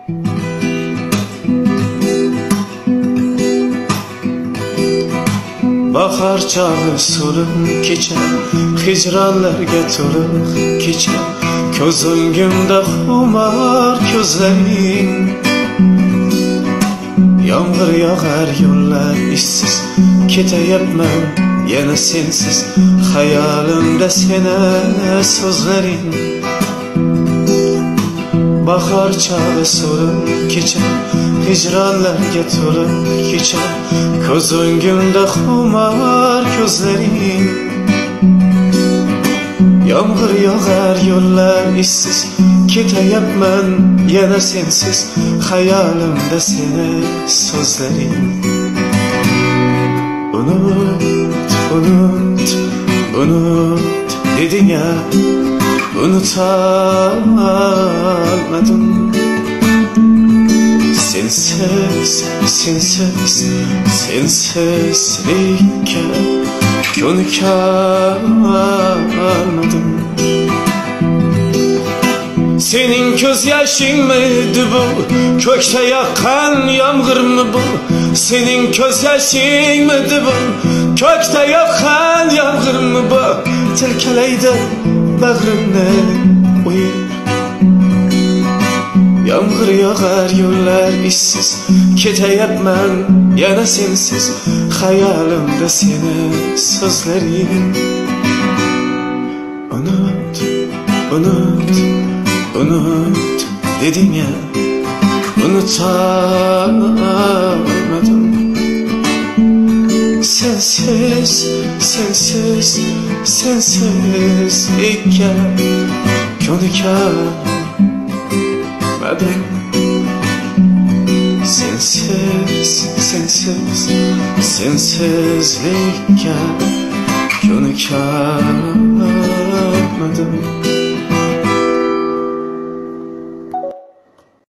Bahar çağı solub keçer, hicranlarga to'liq kechar. Ko'z o'ngimda xumar ko'zlaring. Yomg'ir yog'ar, yo'llar ishsiz, ketayapman yana sensiz. Xayolimda seni so'zlaring. Bahar çağı solub keçer, hicranlarga to'liq kechar. Ko'z o'ngimda xumar ko'zlaring. Yomg'ir yog'ar, yo'llar ishsiz, ketayapman yana sensiz. Xayolimda seni so'zlaring. Unut, unut, unut deding ya, unutamadım. Sensiz, sensiz, sensizlikka ko'nikalmadim. Senin ko'z yoshingmidi bu, ko'kda yoqqan yomg'irmi bu? Senin ko'z yoshingmidi bu, ko'kda yoqqan yomg'irmi bu? Tilkalaydi bag'rimni o'yib. Yomg'ir yog'ar, yo'llar ishsiz, ketayapman yana sensiz. Xayolimda seni so'zlaring. Unut, unut, unut deding ya, unutamadım. Sensiz, sensiz, sensizlikka ko'nikalmadim. Sensiz, sensiz, sensizlikka ko'nikalmadim.